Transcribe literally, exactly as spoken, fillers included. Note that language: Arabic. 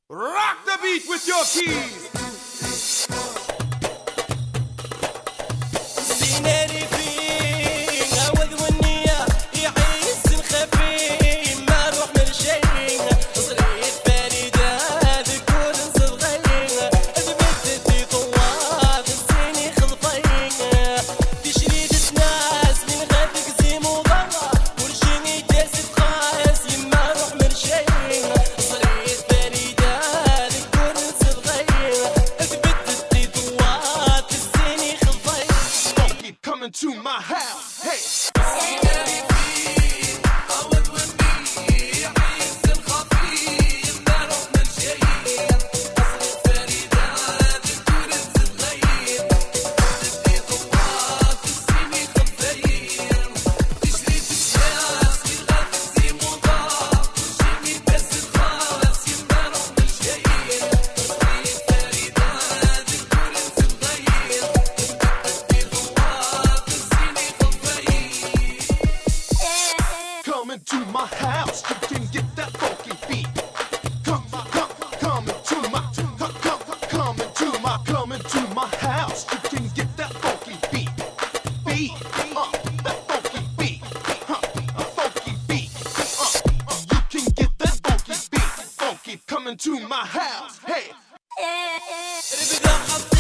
Rock the beat with your keys. سيناري فيه عوض والنية يعيش الخفي ما روح من شيء صريح فريدة ذكور صغير ثبتتي طوال السيني خلفين تشريد ناس من غادك زي مضرة ورشيني تاسف خاس يما روح من شيء صريح فريدة ذكور صغير ثبتتي طوال السيني خلفين Coming to my house, hey. Coming to my house, you can get that funky beat. Come, come, coming to my, come, come, coming to my, coming to my house, you can get that funky beat. Beat, uh, that funky beat, huh, a funky beat, uh, uh, you can get that funky beat, funky coming to my house, hey.